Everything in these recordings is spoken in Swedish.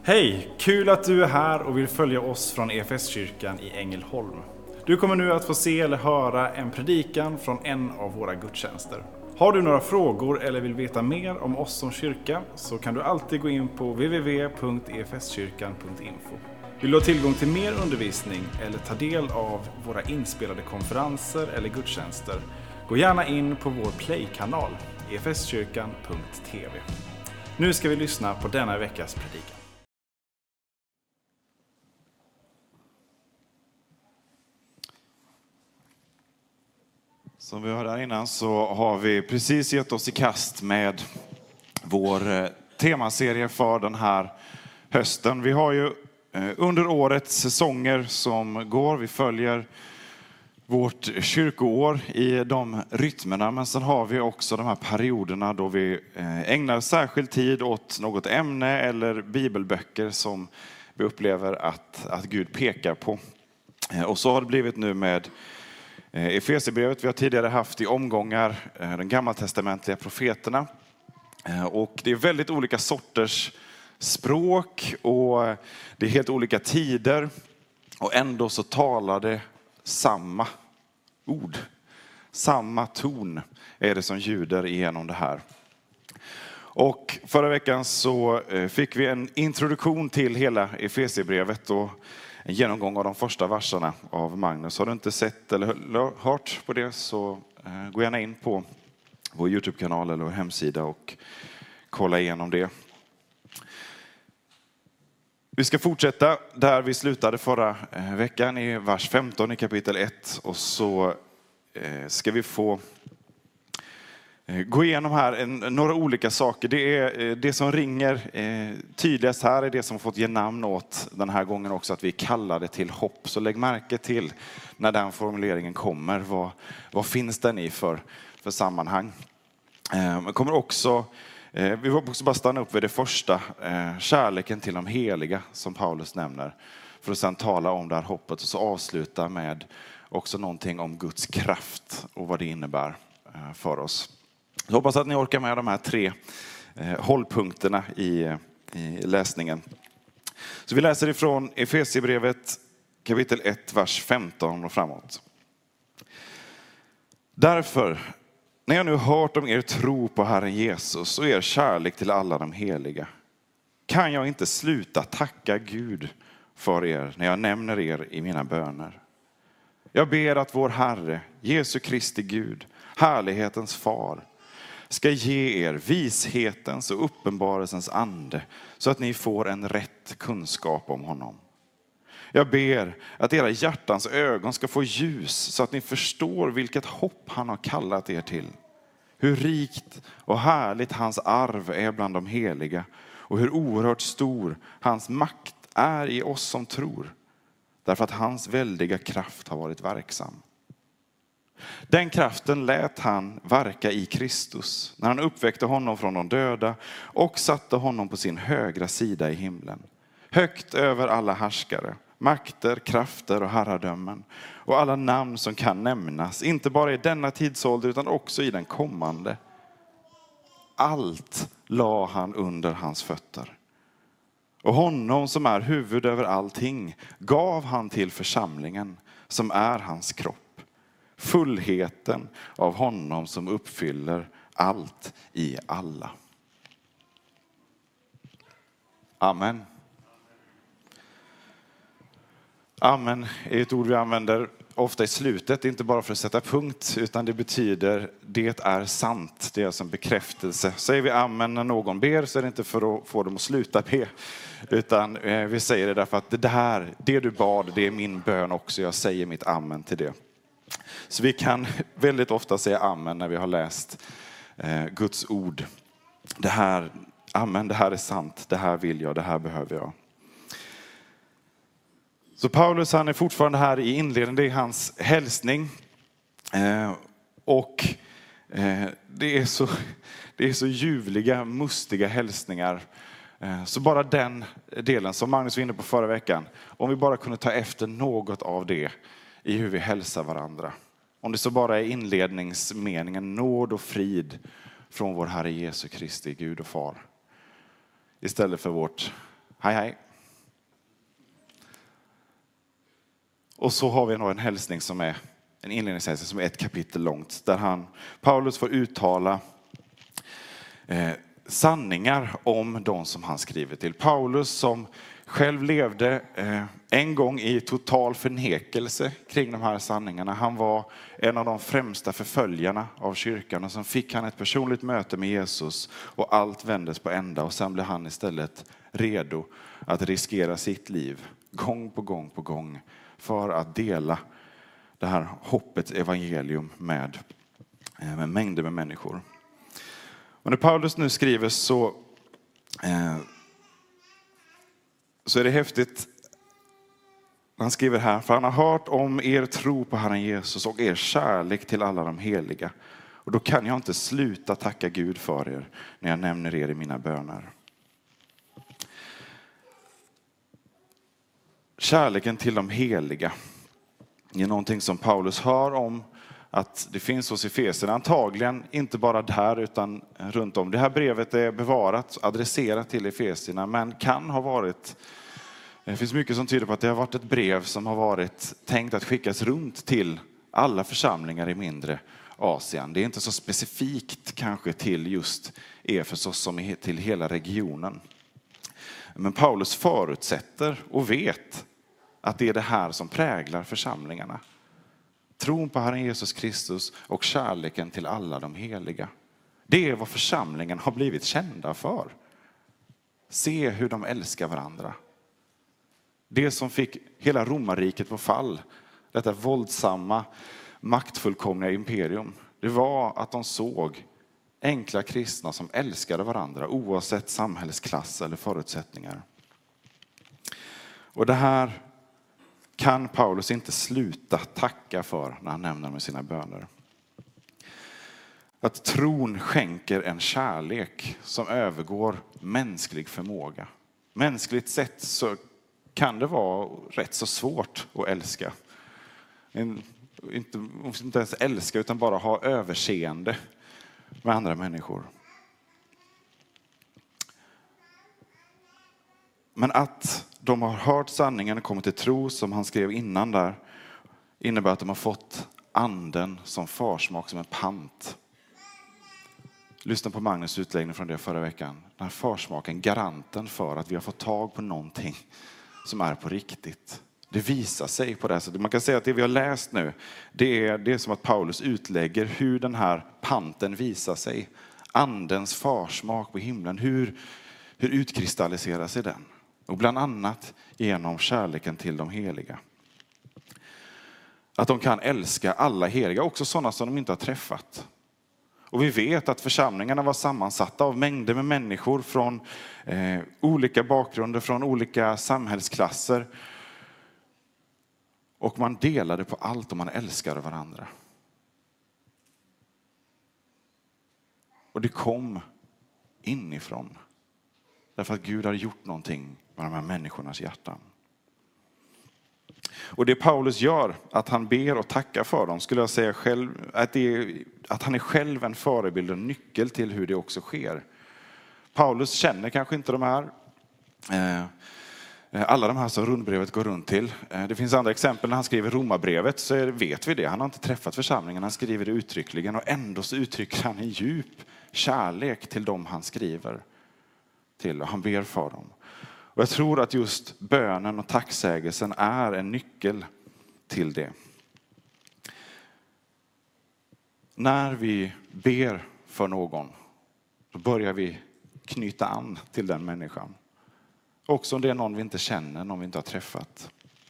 Hej! Kul att du är här och vill följa oss från EFS-kyrkan i Ängelholm. Du kommer nu att få se eller höra en predikan från en av våra gudstjänster. Har du några frågor eller vill veta mer om oss som kyrka så kan du alltid gå in på www.efskyrkan.info. Vill du ha tillgång till mer undervisning eller ta del av våra inspelade konferenser eller gudstjänster, gå gärna in på vår play-kanal, efskyrkan.tv. Nu ska vi lyssna på denna veckas predikan. Som vi hörde här innan så har vi precis gett oss i kast med vår temaserie för den här hösten. Vi har ju under årets säsonger som går, vi följer vårt kyrkoår i de rytmerna, men sen har vi också de här perioderna då vi ägnar särskild tid åt något ämne eller bibelböcker som vi upplever att Gud pekar på. Och så har det blivit nu med Efesierbrevet. Vi har tidigare haft i omgångar de gammaltestamentliga profeterna. Och det är väldigt olika sorters språk och det är helt olika tider. Och ändå så talar det samma ord. Samma ton är det som ljuder igenom det här. Och förra veckan så fick vi en introduktion till hela Efesierbrevet och en genomgång av de första verserna av Magnus. Har du inte sett eller hört på det så gå gärna in på vår YouTube-kanal eller vår hemsida och kolla igenom det. Vi ska fortsätta där vi slutade förra veckan i vers 15 i kapitel 1. Och så ska vi få gå igenom här några olika saker. Det är det som ringer tydligast här är det som fått ge namn åt den här gången också, att vi kallar det till hopp. Så lägg märke till när den formuleringen kommer. Vad finns den i för sammanhang? Man kommer också, vi vill också bara stanna upp vid det första, kärleken till de heliga som Paulus nämner. För att sedan tala om det här hoppet och så avsluta med också någonting om Guds kraft och vad det innebär för oss. Jag hoppas att ni orkar med de här 3 hållpunkterna i läsningen. Så vi läser ifrån Efesierbrevet kapitel 1, vers 15 och framåt. Därför, när jag nu hört om er tro på Herren Jesus och er kärlek till alla de heliga, kan jag inte sluta tacka Gud för er när jag nämner er i mina böner. Jag ber att vår Herre, Jesu Kristi Gud, härlighetens far, ska ge er vishetens och uppenbarelsens ande så att ni får en rätt kunskap om honom. Jag ber att era hjärtans ögon ska få ljus så att ni förstår vilket hopp han har kallat er till. Hur rikt och härligt hans arv är bland de heliga och hur oerhört stor hans makt är i oss som tror. Därför att hans väldiga kraft har varit verksam. Den kraften lät han verka i Kristus när han uppväckte honom från de döda och satte honom på sin högra sida i himlen. Högt över alla härskare, makter, krafter och herradömen och alla namn som kan nämnas, inte bara i denna tidsålder utan också i den kommande. Allt la han under hans fötter. Och honom som är huvud över allting gav han till församlingen som är hans kropp. Fullheten av honom som uppfyller allt i alla. Amen. Amen är ett ord vi använder ofta i slutet, inte bara för att sätta punkt, utan det betyder det är sant. Det är alltså en bekräftelse. Säger vi amen när någon ber så är det inte för att få dem att sluta be, utan vi säger det därför att det du bad, det är min bön också. Jag säger mitt amen till det. Så vi kan väldigt ofta säga amen när vi har läst Guds ord. Amen, det här är sant, det här vill jag, det här behöver jag. Så Paulus, han är fortfarande här i inledningen, det är hans hälsning. Och det är så ljuvliga, mustiga hälsningar. Så bara den delen som Magnus var inne på förra veckan, om vi bara kunde ta efter något av det i hur vi hälsar varandra. Om det så bara är inledningsmeningen, nåd och frid från vår Herre Jesu Kristi Gud och Far. Istället för vårt Hej hej. Och så har vi en hälsning som är en inledningshälsning som är 1 kapitel långt. Där Paulus får uttala sanningar om de som han skriver till. Paulus som själv levde en gång i total förnekelse kring de här sanningarna. Han var en av de främsta förföljarna av kyrkan och så fick han ett personligt möte med Jesus och allt vändes på ända och sen blev han istället redo att riskera sitt liv gång på gång på gång för att dela det här hoppets evangelium med mängder med människor. Och när Paulus nu skriver så är det häftigt. Han skriver här, för han har hört om er tro på Herren Jesus och er kärlek till alla de heliga. Och då kan jag inte sluta tacka Gud för er när jag nämner er i mina böner. Kärleken till de heliga är någonting som Paulus hör om att det finns hos Efesierna, antagligen inte bara där utan runt om. Det här brevet är bevarat, adresserat till Efesierna, men kan ha varit, det finns mycket som tyder på att det har varit ett brev som har varit tänkt att skickas runt till alla församlingar i mindre Asien. Det är inte så specifikt kanske till just Efesos som till hela regionen. Men Paulus förutsätter och vet att det är det här som präglar församlingarna. Tron på Herren Jesus Kristus och kärleken till alla de heliga. Det är vad församlingen har blivit kända för. Se hur de älskar varandra. Det som fick hela romarriket på fall, detta våldsamma, maktfullkomliga imperium, det var att de såg enkla kristna som älskade varandra oavsett samhällsklass eller förutsättningar. Och det här kan Paulus inte sluta tacka för när han nämner med sina böner. Att tron skänker en kärlek som övergår mänsklig förmåga. Mänskligt sett så kan det vara rätt så svårt att älska. Inte ens älska utan bara ha överseende med andra människor. Men att de har hört sanningen och kommit till tro, som han skrev innan där, innebär att de har fått anden som försmak, som en pant. Lyssna på Magnus utläggning från det förra veckan. Den här försmaken, garanten för att vi har fått tag på någonting som är på riktigt. Det visar sig på det här sättet. Man kan säga att det vi har läst nu, det är som att Paulus utlägger hur den här panten visar sig. Andens försmak på himlen, hur utkristalliserar sig den? Och bland annat genom kärleken till de heliga. Att de kan älska alla heliga, också sådana som de inte har träffat. Och vi vet att församlingarna var sammansatta av mängder med människor från olika bakgrunder, från olika samhällsklasser. Och man delade på allt och man älskade varandra. Och det kom inifrån. Därför att Gud har gjort någonting med de här människornas hjärtan. Och det Paulus gör, att han ber och tackar för dem, skulle jag säga själv, att han är själv en förebild och nyckel till hur det också sker. Paulus känner kanske inte de här, alla de här som rundbrevet går runt till. Det finns andra exempel när han skriver romabrevet, så vet vi det. Han har inte träffat församlingen, han skriver det uttryckligen, och ändå så uttrycker han en djup kärlek till dem han skriver till, och han ber för dem. Och jag tror att just bönen och tacksägelsen är en nyckel till det. När vi ber för någon, då börjar vi knyta an till den människan. Också om det är någon vi inte känner, någon vi inte har träffat.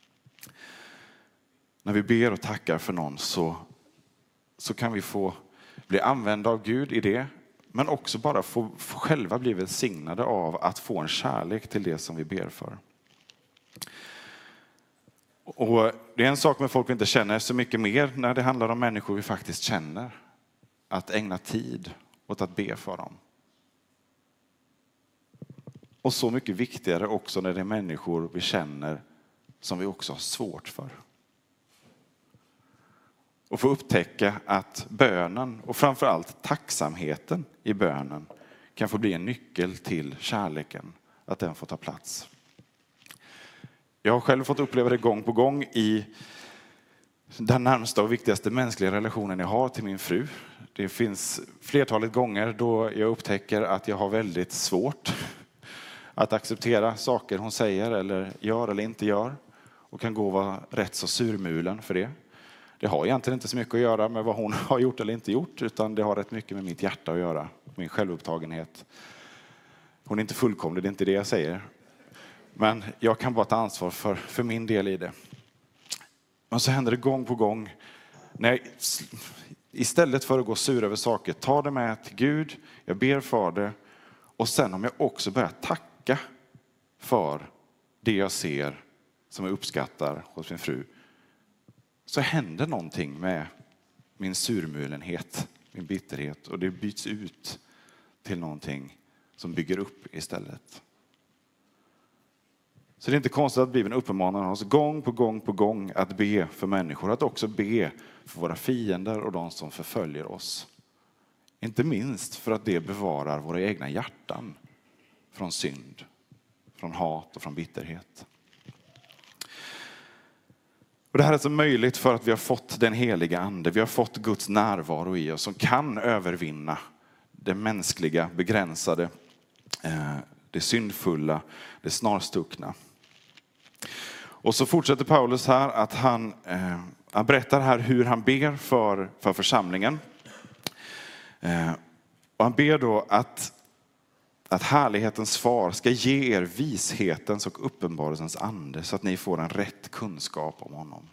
När vi ber och tackar för någon så kan vi få bli använda av Gud i det. Men också bara få själva bli välsignade av att få en kärlek till det som vi ber för. Och det är en sak med folk vi inte känner så mycket mer när det handlar om människor vi faktiskt känner. Att ägna tid åt att be för dem. Och så mycket viktigare också när det är människor vi känner som vi också har svårt för. Och få upptäcka att bönen och framförallt tacksamheten i bönen kan få bli en nyckel till kärleken. Att den får ta plats. Jag har själv fått uppleva det gång på gång i den närmsta och viktigaste mänskliga relationen jag har till min fru. Det finns flertalet gånger då jag upptäcker att jag har väldigt svårt att acceptera saker hon säger eller gör eller inte gör. Och kan gå och vara rätt så surmulen för det. Det har egentligen inte så mycket att göra med vad hon har gjort eller inte gjort. Utan det har rätt mycket med mitt hjärta att göra. Min självupptagenhet. Hon är inte fullkomlig, det är inte det jag säger. Men jag kan bara ta ansvar för min del i det. Och så händer det gång på gång. När jag, istället för att gå sur över saker, ta det med till Gud. Jag ber för det. Och sen om jag också börjar tacka för det jag ser som jag uppskattar hos min fru, så händer någonting med min surmulenhet, min bitterhet, och det byts ut till någonting som bygger upp istället. Så det är inte konstigt att Bibeln uppmanar oss gång på gång att be för människor, att också be för våra fiender och de som förföljer oss. Inte minst för att det bevarar våra egna hjärtan från synd, från hat och från bitterhet. Och det här är så möjligt för att vi har fått den heliga ande. Vi har fått Guds närvaro i oss som kan övervinna det mänskliga, begränsade, det syndfulla, det snarstuckna. Och så fortsätter Paulus här att han berättar här hur han ber för församlingen. Och han ber då att härlighetens far ska ge er vishetens och uppenbarelsens ande så att ni får en rätt kunskap om honom.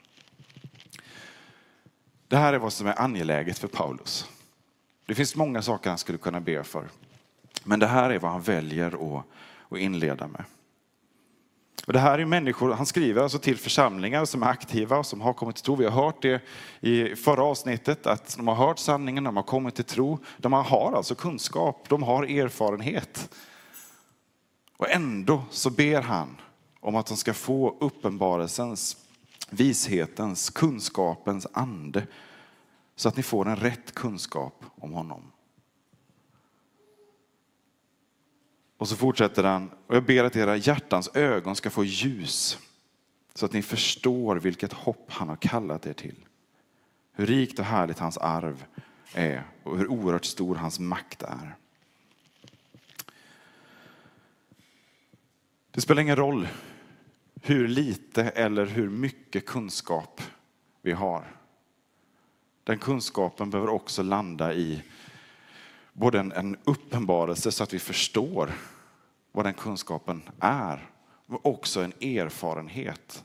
Det här är vad som är angeläget för Paulus. Det finns många saker han skulle kunna be för. Men det här är vad han väljer att inleda med. Och det här är människor, han skriver alltså till församlingar som är aktiva och som har kommit till tro. Vi har hört det i förra avsnittet att de har hört sanningen, de har kommit till tro. De har alltså kunskap, de har erfarenhet. Och ändå så ber han om att de ska få uppenbarelsens, vishetens, kunskapens ande. Så att ni får en rätt kunskap om honom. Och så fortsätter han, och jag ber att era hjärtans ögon ska få ljus. Så att ni förstår vilket hopp han har kallat er till. Hur rikt och härligt hans arv är och hur oerhört stor hans makt är. Det spelar ingen roll hur lite eller hur mycket kunskap vi har. Den kunskapen behöver också landa i både en uppenbarelse så att vi förstår vad den kunskapen är. Men också en erfarenhet.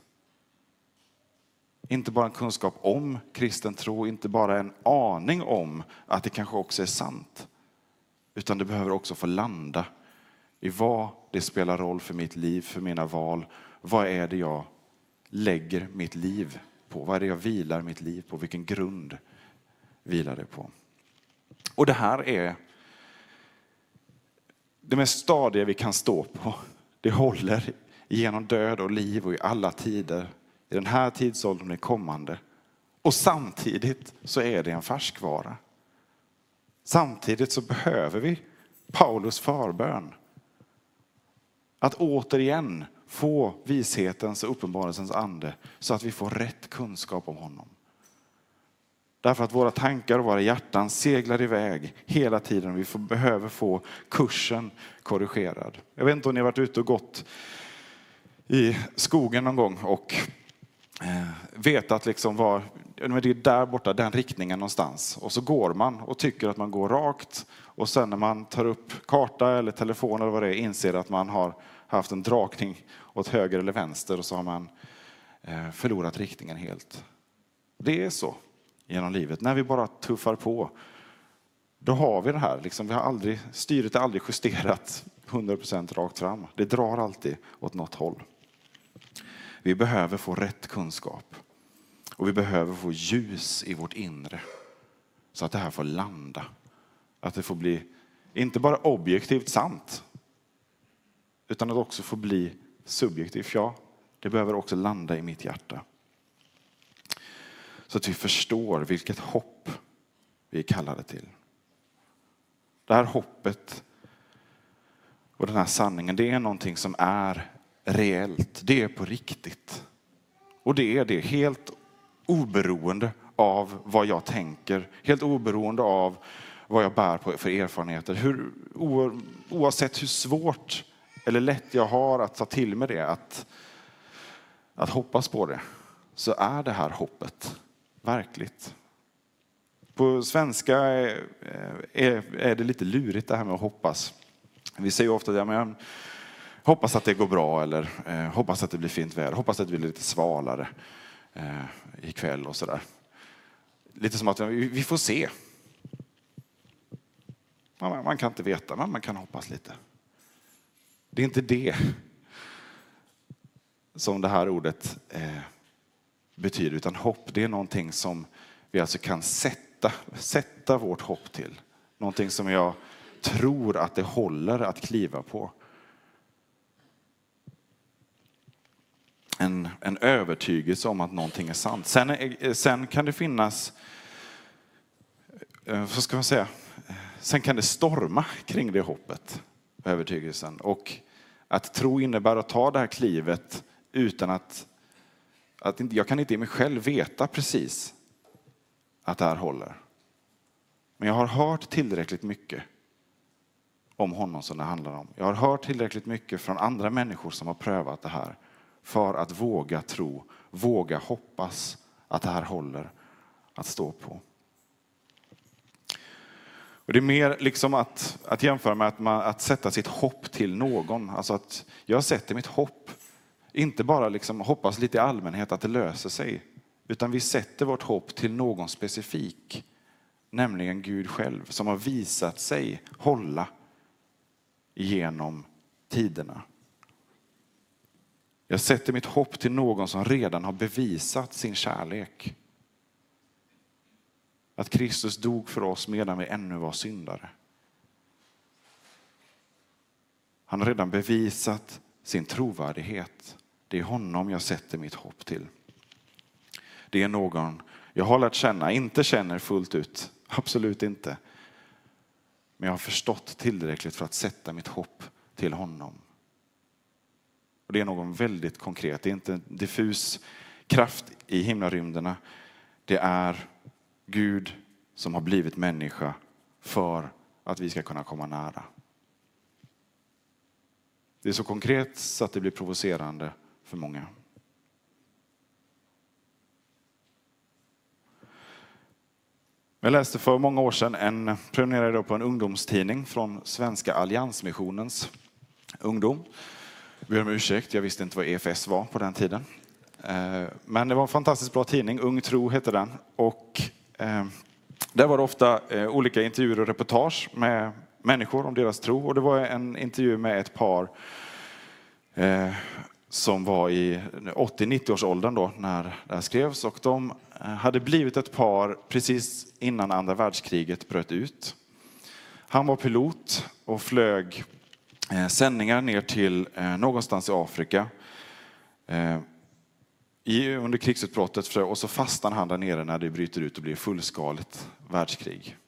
Inte bara en kunskap om kristen tro, inte bara en aning om att det kanske också är sant. Utan det behöver också få landa i vad det spelar roll för mitt liv, för mina val. Vad är det jag lägger mitt liv på? Vad är det jag vilar mitt liv på? Vilken grund vilar det på? Och det här är det mest stadiga vi kan stå på. Det håller genom död och liv och i alla tider. I den här tidsåldern är kommande. Och samtidigt så är det en färskvara. Samtidigt så behöver vi Paulus förbön. Att återigen få vishetens och uppenbarelsens ande så att vi får rätt kunskap om honom. Därför att våra tankar och våra hjärtan seglar iväg hela tiden. Vi behöver få kursen korrigerad. Jag vet inte om ni har varit ute och gått i skogen någon gång och vet att liksom det är där borta, den riktningen någonstans. Och så går man och tycker att man går rakt. Och sen när man tar upp karta eller telefon eller vad det är, inser att man har haft en dragning åt höger eller vänster och så har man förlorat riktningen helt. Det är så genom livet. När vi bara tuffar på, då har vi det här. Liksom, styret är aldrig justerat 100% rakt fram. Det drar alltid åt något håll. Vi behöver få rätt kunskap. Och vi behöver få ljus i vårt inre. Så att det här får landa. Att det får bli, inte bara objektivt sant. Utan att också få bli subjektivt. Ja, det behöver också landa i mitt hjärta. Så att vi förstår vilket hopp vi är kallade till. Det här hoppet och den här sanningen, det är någonting som är reellt. Det är på riktigt. Och det är det helt oberoende av vad jag tänker. Helt oberoende av vad jag bär på för erfarenheter. Oavsett hur svårt eller lätt jag har att ta till mig det. Att hoppas på det. Så är det här hoppet verkligt. På svenska är det lite lurigt det här med att hoppas. Vi säger ofta att jag hoppas att det går bra eller hoppas att det blir fint väder. Hoppas att det blir lite svalare ikväll och sådär. Lite som att vi får se. Man kan inte veta, men man kan hoppas lite. Det är inte det som det här ordet betyder, utan hopp, det är någonting som vi alltså kan sätta vårt hopp till. Någonting som jag tror att det håller att kliva på. En övertygelse om att någonting är sant. Sen kan det finnas, vad ska man säga, sen kan det storma kring det hoppet, övertygelsen. Och att tro innebär att ta det här klivet utan att jag kan inte i mig själv veta precis att det här håller. Men jag har hört tillräckligt mycket om honom som det handlar om. Jag har hört tillräckligt mycket från andra människor som har prövat det här för att våga tro, våga hoppas att det här håller att stå på. Och det är mer liksom att jämföra med att sätta sitt hopp till någon. Alltså att jag sätter mitt hopp, inte bara liksom hoppas lite i allmänhet att det löser sig. Utan vi sätter vårt hopp till någon specifik. Nämligen Gud själv som har visat sig hålla genom tiderna. Jag sätter mitt hopp till någon som redan har bevisat sin kärlek. Att Kristus dog för oss medan vi ännu var syndare. Han har redan bevisat sin trovärdighet. Det är honom jag sätter mitt hopp till. Det är någon jag har lärt känna, inte känner fullt ut. Absolut inte. Men jag har förstått tillräckligt för att sätta mitt hopp till honom. Och det är någon väldigt konkret. Det är inte en diffus kraft i himlarymderna. Det är Gud som har blivit människa för att vi ska kunna komma nära. Det är så konkret så att det blir provocerande för många. Jag läste för många år sedan prenumererade på en ungdomstidning från Svenska Alliansmissionens ungdom. Jag ber om ursäkt, jag visste inte vad EFS var på den tiden. Men det var en fantastiskt bra tidning, Ung Tro hette den. Och där var det ofta olika intervjuer och reportage med människor om deras tro. Och det var en intervju med ett par som var i 80-90-årsåldern då när det här skrevs. Och de hade blivit ett par precis innan andra världskriget bröt ut. Han var pilot och flög sändningar ner till någonstans i Afrika under krigsutbrottet. Och så fastnade han där nere när det bryter ut och blir fullskaligt världskrig.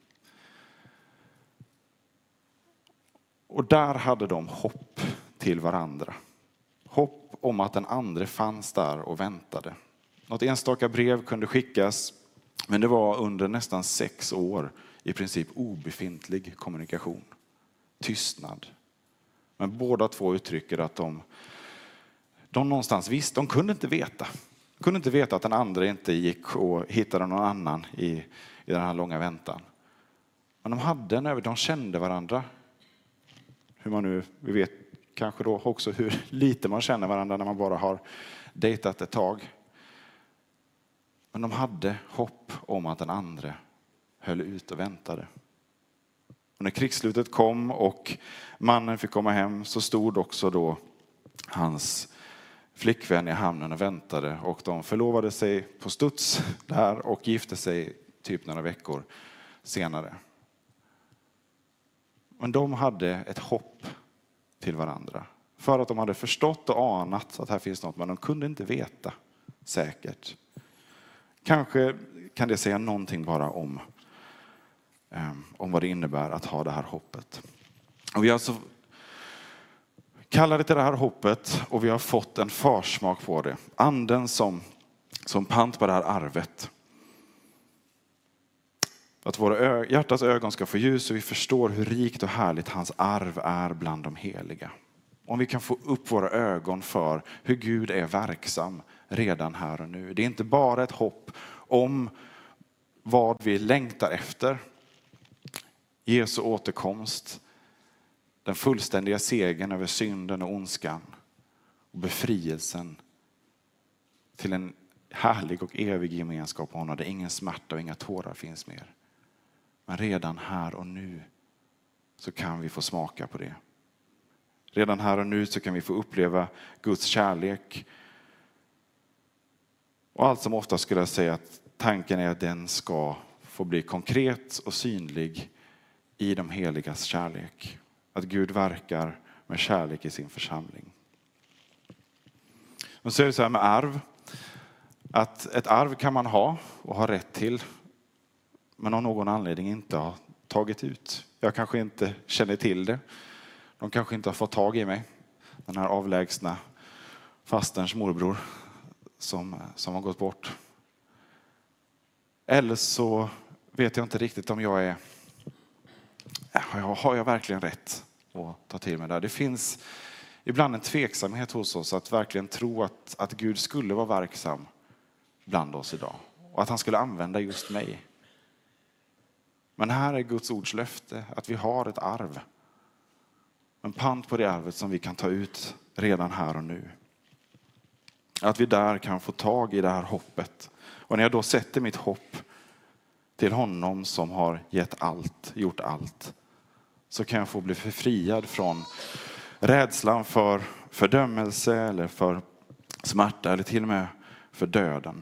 Och där hade de hopp till varandra. Hopp om att den andra fanns där och väntade. Något enstaka brev kunde skickas, men det var under nästan 6 år i princip obefintlig kommunikation. Tystnad. Men båda två uttrycker att de någonstans visste, de kunde inte veta. De kunde inte veta att den andra inte gick och hittade någon annan i den här långa väntan. Men de kände varandra. Hur man nu, vi vet kanske då också hur lite man känner varandra när man bara har dejtat ett tag. Men de hade hopp om att den andra höll ut och väntade. Och när krigsslutet kom och mannen fick komma hem så stod också då hans flickvän i hamnen och väntade. Och de förlovade sig på studs där och gifte sig typ några veckor senare. Men de hade ett hopp till varandra. För att de hade förstått och anat att här finns något, men de kunde inte veta säkert. Kanske kan det säga någonting bara om vad det innebär att ha det här hoppet. Och vi alltså kallar det till det här hoppet och vi har fått en försmak på det. Anden som pant på det här arvet. Att våra hjärtas ögon ska få ljus och vi förstår hur rikt och härligt hans arv är bland de heliga. Om vi kan få upp våra ögon för hur Gud är verksam redan här och nu. Det är inte bara ett hopp om vad vi längtar efter. Jesu återkomst, den fullständiga segern över synden och ondskan och befrielsen till en härlig och evig gemenskap med honom där ingen smärta och inga tårar finns mer. Men redan här och nu så kan vi få smaka på det. Redan här och nu så kan vi få uppleva Guds kärlek. Och allt som ofta skulle jag säga att tanken är att den ska få bli konkret och synlig i de heligas kärlek. Att Gud verkar med kärlek i sin församling. Och så är det så här med arv. Att ett arv kan man ha och ha rätt till. Men av någon anledning inte har tagit ut. Jag kanske inte känner till det. De kanske inte har fått tag i mig. Den här avlägsna fasterns morbror som har gått bort. Eller så vet jag inte riktigt om har jag verkligen rätt att ta till mig där. Det finns ibland en tveksamhet hos oss att verkligen tro att Gud skulle vara verksam bland oss idag. Och att han skulle använda just mig. Men här är Guds ords löfte att vi har ett arv. En pant på det arvet som vi kan ta ut redan här och nu. Att vi där kan få tag i det här hoppet. Och när jag då sätter mitt hopp till honom som har gjort allt. Så kan jag få bli förfriad från rädslan för fördömelse eller för smärta eller till och med för döden.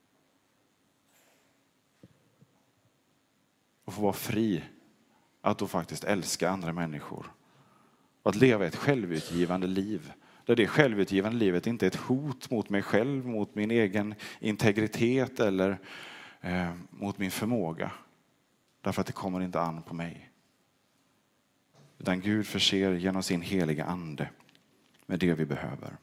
Och få vara fri att då faktiskt älska andra människor. Och att leva ett självutgivande liv. Där det självutgivande livet inte är ett hot mot mig själv, mot min egen integritet eller mot min förmåga. Därför att det kommer inte an på mig. Utan Gud förser genom sin heliga ande med det vi behöver.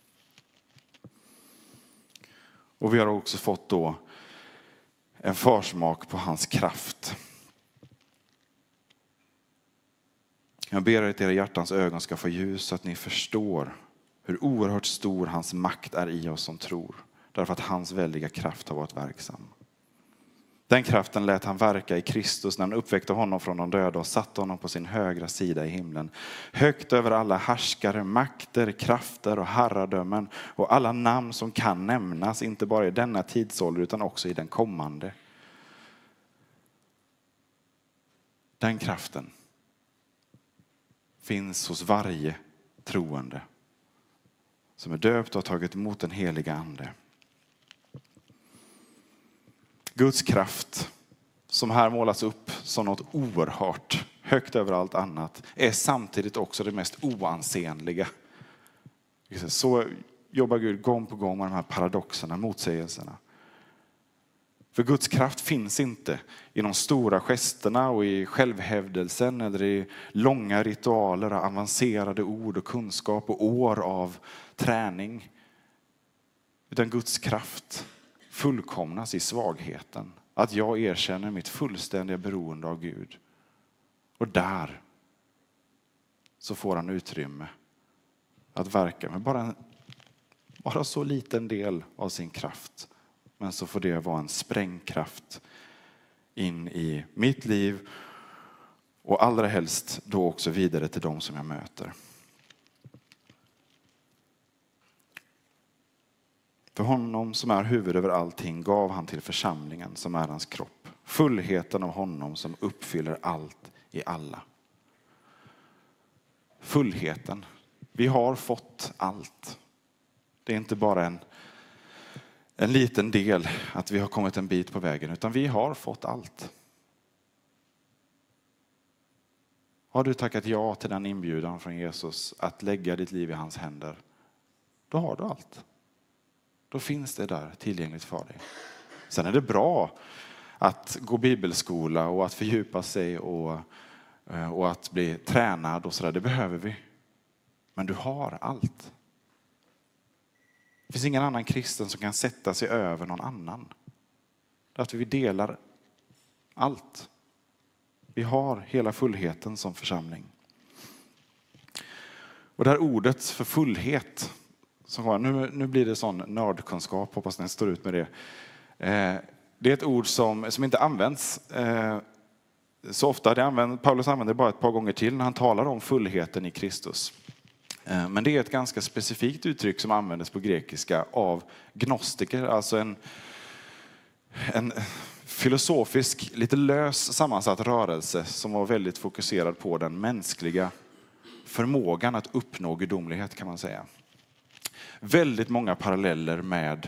Och vi har också fått då en försmak på hans kraft. Jag ber att era hjärtans ögon ska få ljus så att ni förstår hur oerhört stor hans makt är i oss som tror. Därför att hans väldiga kraft har varit verksam. Den kraften lät han verka i Kristus när han uppväckte honom från de döda och satte honom på sin högra sida i himlen. Högt över alla härskare, makter, krafter och herradömen och alla namn som kan nämnas, inte bara i denna tidsålder utan också i den kommande. Den kraften finns hos varje troende som är döpt och har tagit emot den heliga ande. Guds kraft som här målas upp som något oerhört högt över allt annat är samtidigt också det mest oansenliga. Så jobbar Gud gång på gång med de här paradoxerna, motsägelserna. För Guds kraft finns inte i de stora gesterna och i självhävdelsen eller i långa ritualer och avancerade ord och kunskap och år av träning. Utan Guds kraft fullkomnas i svagheten. Att jag erkänner mitt fullständiga beroende av Gud. Och där så får han utrymme att verka med bara så liten del av sin kraft. Men så får det vara en sprängkraft in i mitt liv och allra helst då också vidare till de som jag möter. För honom som är huvud över allting gav han till församlingen som är hans kropp. Fullheten av honom som uppfyller allt i alla. Fullheten. Vi har fått allt. Det är inte bara en liten del att vi har kommit en bit på vägen, utan vi har fått allt. Har du tackat ja till den inbjudan från Jesus att lägga ditt liv i hans händer, då har du allt. Då finns det där tillgängligt för dig. Sen är det bra att gå bibelskola och att fördjupa sig och att bli tränad och sådär. Det behöver vi. Men du har allt. Det finns ingen annan kristen som kan sätta sig över någon annan. Därför vi delar allt. Vi har hela fullheten som församling. Och det här ordet för fullhet, som var, nu blir det sån nördkunskap, hoppas ni står ut med det. Det är ett ord som inte används så ofta. Paulus använder det bara ett par gånger till när han talar om fullheten i Kristus. Men det är ett ganska specifikt uttryck som användes på grekiska av gnostiker, alltså en filosofisk, lite lös sammansatt rörelse som var väldigt fokuserad på den mänskliga förmågan att uppnå gudomlighet, kan man säga. Väldigt många paralleller med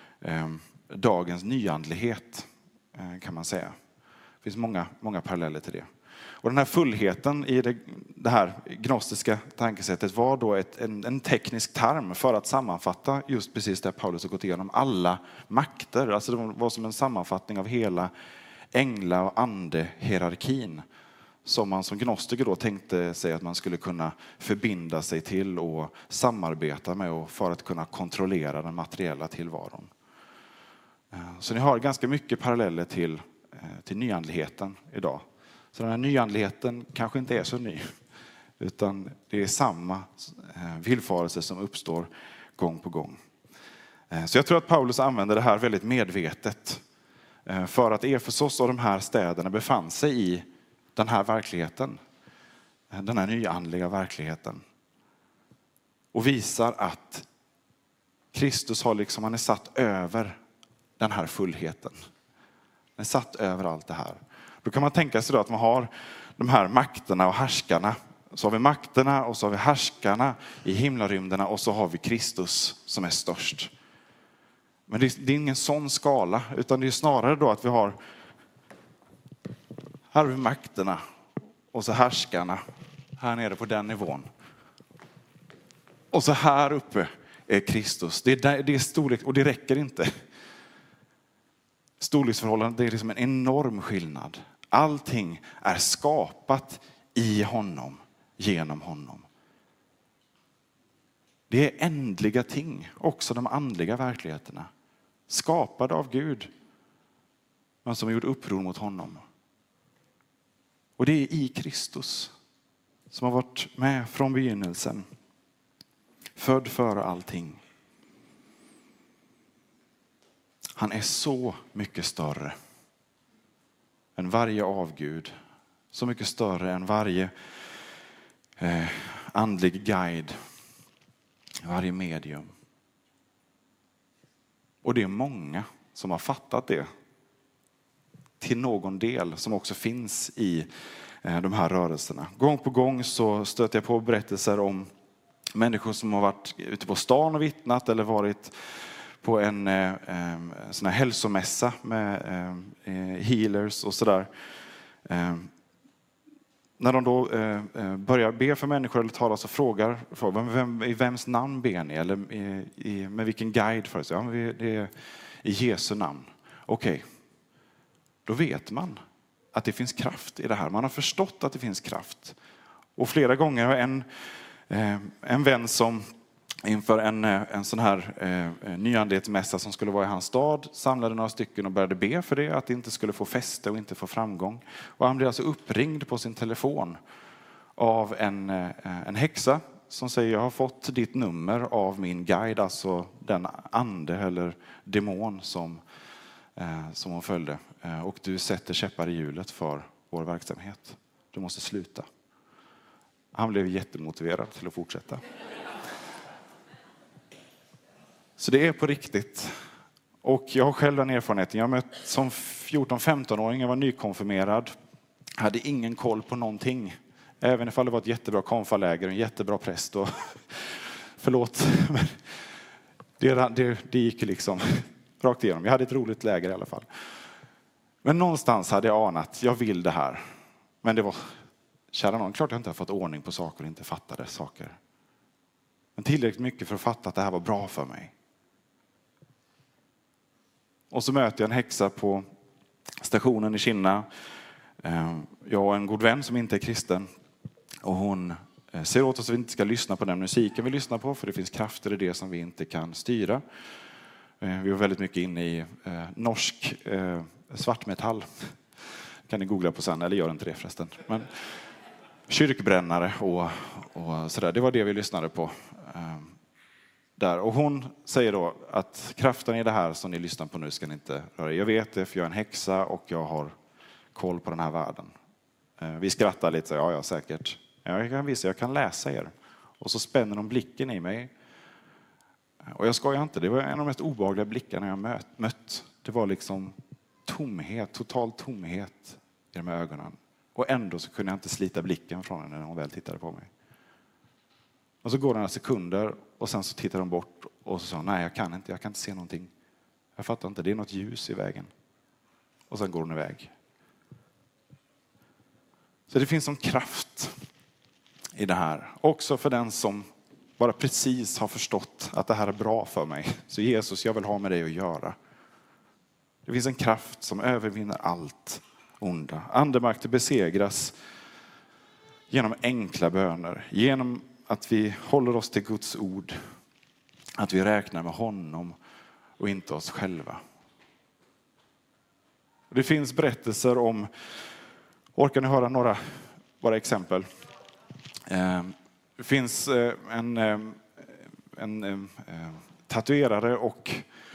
dagens nyandlighet, kan man säga. Det finns många paralleller till det. Och den här fullheten i det här gnostiska tankesättet var då en teknisk term för att sammanfatta just precis det Paulus har gått igenom. Alla makter, alltså det var som en sammanfattning av hela ängla- och ande-hierarkin. Som man som gnostiker då tänkte sig att man skulle kunna förbinda sig till och samarbeta med och för att kunna kontrollera den materiella tillvaron. Så ni har ganska mycket paralleller till nyandligheten idag. Så den här nyandligheten kanske inte är så ny, utan det är samma villfarelse som uppstår gång på gång. Så jag tror att Paulus använder det här väldigt medvetet för att Efesos och de här städerna befann sig i den här verkligheten, den här nyandliga verkligheten. Och visar att Kristus han är satt över den här fullheten. Den är satt över allt det här. Då kan man tänka sig då att man har de här makterna och härskarna. Så har vi makterna och så har vi härskarna i himlarymderna och så har vi Kristus som är störst. Men det är ingen sån skala, utan det är snarare då att vi har här har vi makterna och så härskarna här nere på den nivån. Och så här uppe är Kristus. Det är storlek och det räcker inte. Storleksförhållandet, det är liksom en enorm skillnad. Allting är skapat i honom, genom honom. Det är ändliga ting, också de andliga verkligheterna. Skapade av Gud, men som har gjort uppror mot honom. Och det är i Kristus som har varit med från begynnelsen. Född före allting. Han är så mycket större än varje avgud. Så mycket större än varje andlig guide. Varje medium. Och det är många som har fattat det. Till någon del som också finns i de här rörelserna. Gång på gång så stöter jag på berättelser om människor som har varit ute på stan och vittnat eller varit på en sån här hälsomässa med healers och sådär. När de då börjar be för människor eller talar så frågar i vems namn ber ni? Eller med vilken guide för sig? Ja, det är i Jesu namn. Okej. Då vet man att det finns kraft i det här. Man har förstått att det finns kraft. Och flera gånger har en vän som inför en sån här nyandlighetsmässa som skulle vara i hans stad samlade några stycken och började be för det. Att det inte skulle få fäste och inte få framgång. Och han blev alltså uppringd på sin telefon av en häxa som säger: jag har fått ditt nummer av min guide. Alltså den ande eller demon som hon följde. Och du sätter käppar i hjulet för vår verksamhet. Du måste sluta. Han blev jättemotiverad till att fortsätta. Så det är på riktigt. Och jag har själv den erfarenheten. Jag har mött som 14-15-åring, jag var nykonfirmerad. Hade ingen koll på någonting. Även ifall det var ett jättebra konfaläger, en jättebra präst. Och förlåt. Men det gick liksom rakt igenom. Jag hade ett roligt läger i alla fall. Men någonstans hade jag anat, jag vill det här. Men det var, kära någon, klart jag inte har fått ordning på saker och inte fattade saker. Men tillräckligt mycket för att fatta att det här var bra för mig. Och så möter jag en häxa på stationen i Kinna. Jag och en god vän som inte är kristen. Och hon säger åt oss att vi inte ska lyssna på den musiken vi lyssnar på, för det finns krafter i det som vi inte kan styra. Vi var väldigt mycket inne i norsk svartmetall. Kan ni googla på sen, eller gör inte det förresten. Men kyrkbrännare och sådär, det var det vi lyssnade på. Där. Och hon säger då att kraften i det här som ni lyssnar på nu ska ni inte röra. Jag vet det, för jag är en häxa och jag har koll på den här världen. Vi skrattar lite, så ja säkert. Jag kan visa, jag kan läsa er. Och så spänner de blicken i mig. Och jag skojar inte, det var en av de mest obehagliga blickarna jag mött. Det var liksom tomhet, total tomhet i de här ögonen. Och ändå så kunde jag inte slita blicken från henne när hon väl tittade på mig. Och så går det några sekunder och sen så tittar de bort och så sa nej, jag kan inte se någonting. Jag fattar inte, det är något ljus i vägen. Och sen går hon iväg. Så det finns en kraft i det här. Också för den som bara precis har förstått att det här är bra för mig. Så Jesus, jag vill ha med dig att göra. Det finns en kraft som övervinner allt onda. Andemakter besegras genom enkla böner. Genom att vi håller oss till Guds ord. Att vi räknar med honom och inte oss själva. Det finns berättelser om, orkar ni höra några bara exempel? Det finns en tatuerare och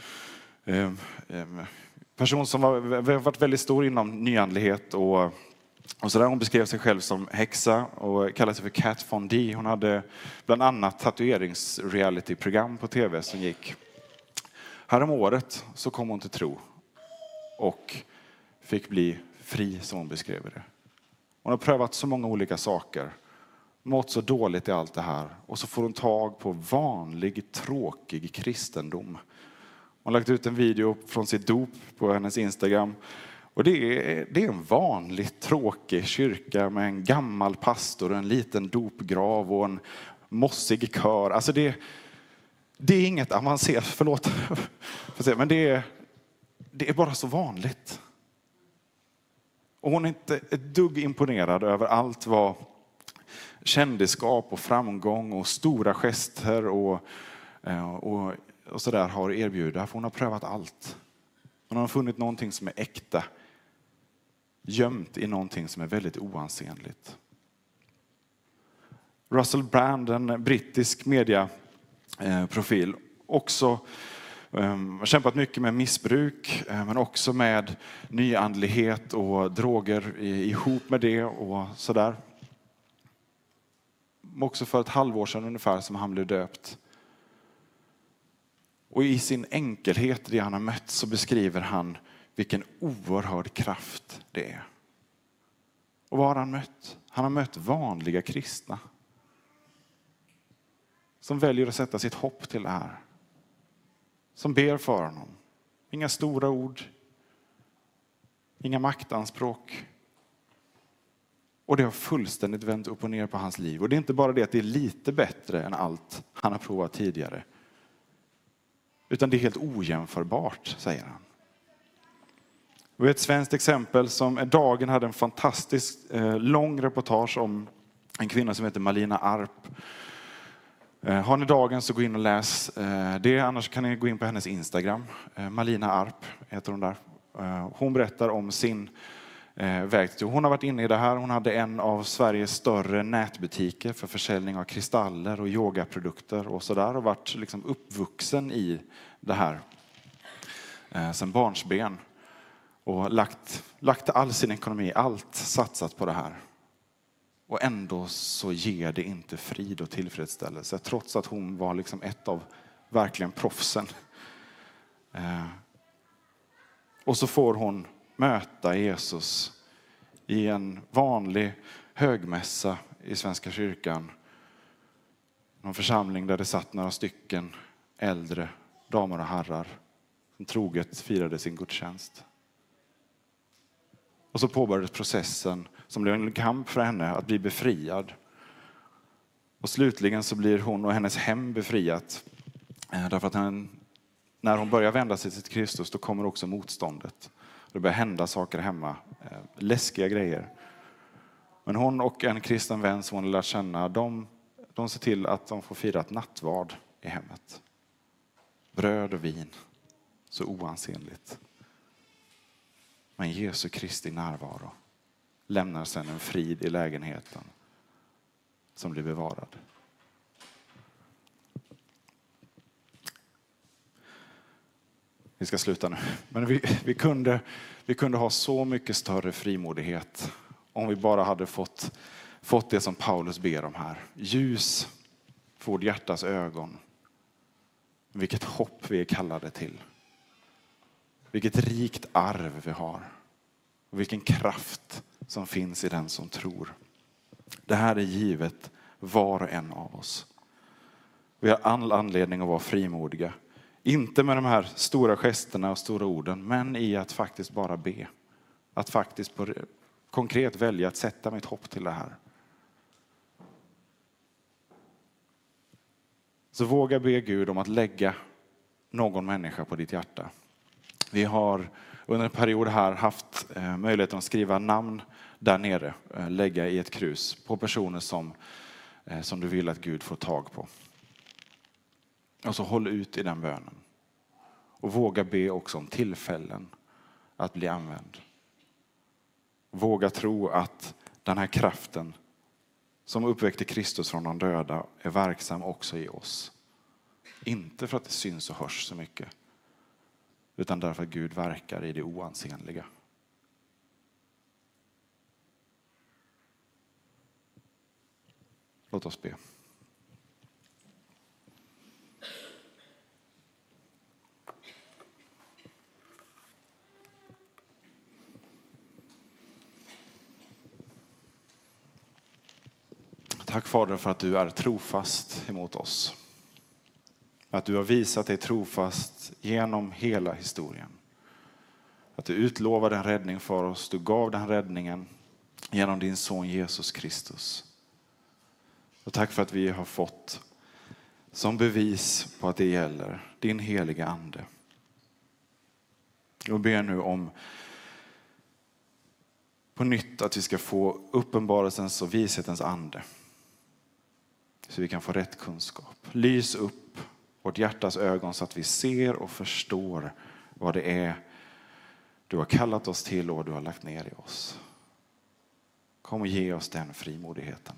person som har varit väldigt stor inom nyandlighet och så där. Hon beskrev sig själv som häxa och kallade sig för Kat Von D. Hon hade bland annat tatueringsrealityprogram på tv som gick. Härom året så kom hon till tro och fick bli fri, som hon beskrev det. Hon har prövat så många olika saker, mått så dåligt i allt det här, och så får hon tag på vanlig, tråkig kristendom. Hon har lagt ut en video från sitt dop på hennes Instagram. Och det är en vanlig, tråkig kyrka med en gammal pastor, en liten dopgrav och en mossig kör. Alltså det är inget avancerat, förlåt. Men det är bara så vanligt. Och hon är inte ett dugg imponerad över allt vad kändisskap och framgång och stora gester och så där har erbjudit. För hon har prövat allt. Hon har funnit någonting som är äkta, gömt i någonting som är väldigt oansenligt. Russell Brand, en brittisk mediaprofil, också har kämpat mycket med missbruk, men också med nyandlighet och droger ihop med det och sådär. Också för ett halvår sedan ungefär som han blev döpt. Och i sin enkelhet, det han har mött, så beskriver han vilken oerhörd kraft det är. Och vad har han mött? Han har mött vanliga kristna. Som väljer att sätta sitt hopp till det här. Som ber för honom. Inga stora ord. Inga maktanspråk. Och det har fullständigt vänt upp och ner på hans liv. Och det är inte bara det att det är lite bättre än allt han har provat tidigare. Utan det är helt ojämförbart, säger han. Och ett svenskt exempel som Dagen hade en fantastisk lång reportage om en kvinna som heter Malina Arp. Har ni Dagen så gå in och läs det. Annars kan ni gå in på hennes Instagram. Malina Arp heter hon där. Hon berättar om sin väg. Hon har varit inne i det här. Hon hade en av Sveriges större nätbutiker för försäljning av kristaller och yogaprodukter och sådär. Och varit liksom uppvuxen i det här sen barnsben. Och lagt all sin ekonomi, allt satsat på det här. Och ändå så ger det inte frid och tillfredsställelse. Trots att hon var liksom ett av verkligen proffsen. Och så får hon möta Jesus i en vanlig högmässa i Svenska kyrkan. En församling där det satt några stycken äldre damer och herrar som troget firade sin gudstjänst. Och så påbörjades processen som blev en kamp för henne att bli befriad. Och slutligen så blir hon och hennes hem befriat. Därför att när hon börjar vända sig till Kristus då kommer också motståndet. Det börjar hända saker hemma. Läskiga grejer. Men hon och en kristen vän som hon lär känna, de ser till att de får fira ett nattvard i hemmet. Bröd och vin, så oansenligt. Men Jesu Kristi närvaro lämnar sedan en frid i lägenheten som blir bevarad. Vi ska sluta nu. Men vi kunde ha så mycket större frimodighet om vi bara hade fått det som Paulus ber om här. Ljus för vårt hjärtas ögon. Vilket hopp vi är kallade till. Vilket rikt arv vi har. Och vilken kraft som finns i den som tror. Det här är givet var och en av oss. Vi har all anledning att vara frimodiga. Inte med de här stora gesterna och stora orden, men i att faktiskt bara be. Att faktiskt konkret välja att sätta mitt hopp till det här. Så våga be Gud om att lägga någon människa på ditt hjärta. Vi har under en period här haft möjligheten att skriva namn där nere. Lägga i ett krus på personer som du vill att Gud får tag på. Och så håll ut i den bönen. Och våga be också om tillfällen att bli använd. Våga tro att den här kraften som uppväckte Kristus från de döda är verksam också i oss. Inte för att det syns och hörs så mycket, utan därför att Gud verkar i det oansenliga. Låt oss be. Tack Fader för att du är trofast emot oss. Att du har visat dig trofast genom hela historien. Att du utlovade en räddning för oss. Du gav den räddningen genom din son Jesus Kristus. Och tack för att vi har fått som bevis på att det gäller din heliga ande. Jag ber nu om på nytt att vi ska få uppenbarelsens och vishetens ande. Så vi kan få rätt kunskap. Lys upp vårt hjärtas ögon så att vi ser och förstår vad det är du har kallat oss till och vad du har lagt ner i oss. Kom och ge oss den frimodigheten.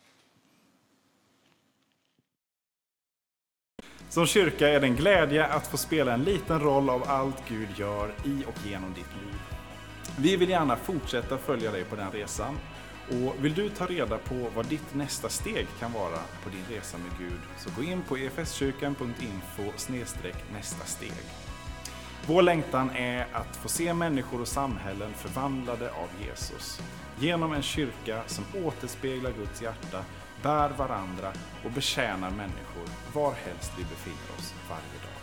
Som kyrka är det en glädje att få spela en liten roll av allt Gud gör i och genom ditt liv. Vi vill gärna fortsätta följa dig på den resan. Och vill du ta reda på vad ditt nästa steg kan vara på din resa med Gud, så gå in på efskyrkan.info/nästa steg. Vår längtan är att få se människor och samhällen förvandlade av Jesus. Genom en kyrka som återspeglar Guds hjärta, bär varandra och betjänar människor var helst vi befinner oss varje dag.